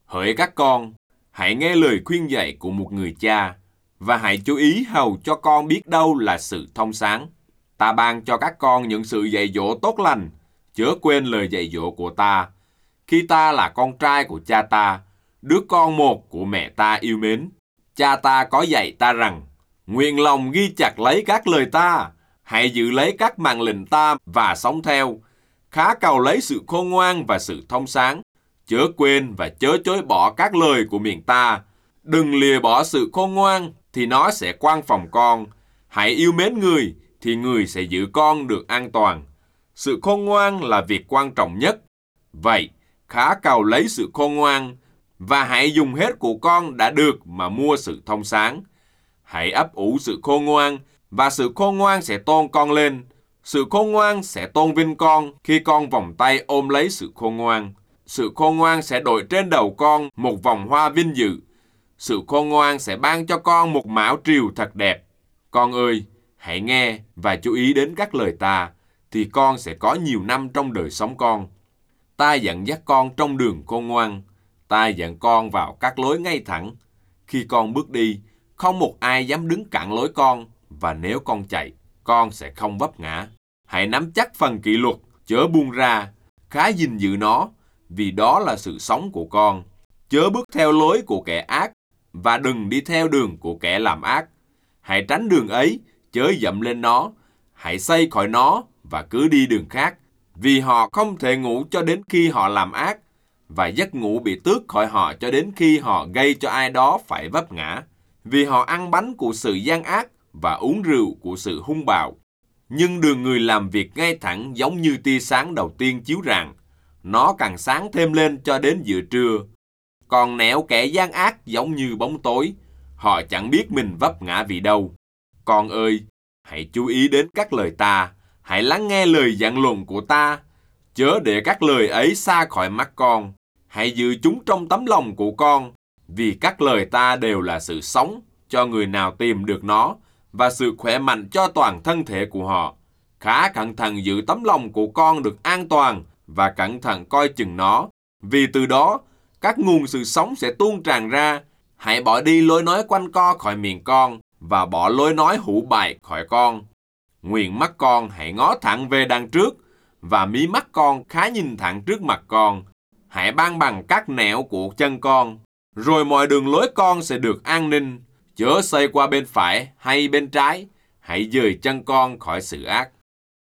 Hỡi các con, hãy nghe lời khuyên dạy của một người cha, và hãy chú ý hầu cho con biết đâu là sự thông sáng. Ta ban cho các con những sự dạy dỗ tốt lành, chớ quên lời dạy dỗ của ta. Khi ta là con trai của cha ta, đứa con một của mẹ ta yêu mến, cha ta có dạy ta rằng, nguyện lòng ghi chặt lấy các lời ta, hãy giữ lấy các mạng lệnh ta và sống theo. Khá cầu lấy sự khôn ngoan và sự thông sáng, chớ quên và chớ chối bỏ các lời của miệng ta. Đừng lìa bỏ sự khôn ngoan, thì nó sẽ quan phòng con. Hãy yêu mến người, thì người sẽ giữ con được an toàn. Sự khôn ngoan là việc quan trọng nhất. Vậy, khá cầu lấy sự khôn ngoan, và hãy dùng hết của con đã được mà mua sự thông sáng. Hãy ấp ủ sự khôn ngoan, và sự khôn ngoan sẽ tôn con lên. Sự khôn ngoan sẽ tôn vinh con khi con vòng tay ôm lấy sự khôn ngoan. Sự khôn ngoan sẽ đội trên đầu con một vòng hoa vinh dự. Sự khôn ngoan sẽ ban cho con một mão triều thật đẹp. Con ơi, hãy nghe và chú ý đến các lời ta, thì con sẽ có nhiều năm trong đời sống con. Ta dẫn dắt con trong đường khôn ngoan. Ta dẫn con vào các lối ngay thẳng. Khi con bước đi, không một ai dám đứng cản lối con, và nếu con chạy, con sẽ không vấp ngã. Hãy nắm chắc phần kỷ luật, chớ buông ra, khá gìn giữ nó, vì đó là sự sống của con. Chớ bước theo lối của kẻ ác, và đừng đi theo đường của kẻ làm ác. Hãy tránh đường ấy, chớ dẫm lên nó. Hãy xây khỏi nó, và cứ đi đường khác, vì họ không thể ngủ cho đến khi họ làm ác, và giấc ngủ bị tước khỏi họ cho đến khi họ gây cho ai đó phải vấp ngã. Vì họ ăn bánh của sự gian ác, và uống rượu của sự hung bạo. Nhưng đường người làm việc ngay thẳng giống như tia sáng đầu tiên chiếu rạng, nó càng sáng thêm lên cho đến giữa trưa. Còn nẻo kẻ gian ác giống như bóng tối, họ chẳng biết mình vấp ngã vì đâu. Con ơi, hãy chú ý đến các lời ta, hãy lắng nghe lời giảng luận của ta, chớ để các lời ấy xa khỏi mắt con. Hãy giữ chúng trong tấm lòng của con, vì các lời ta đều là sự sống cho người nào tìm được nó, và sự khỏe mạnh cho toàn thân thể của họ. Khá cẩn thận giữ tấm lòng của con được an toàn, và cẩn thận coi chừng nó, vì từ đó các nguồn sự sống sẽ tuôn tràn ra. Hãy bỏ đi lối nói quanh co khỏi miệng con, và bỏ lối nói hủ bại khỏi con. Nguyện mắt con hãy ngó thẳng về đằng trước, và mí mắt con khá nhìn thẳng trước mặt con. Hãy ban bằng các nẻo của chân con, rồi mọi đường lối con sẽ được an ninh. Chớ xoay qua bên phải hay bên trái, hãy dời chân con khỏi sự ác.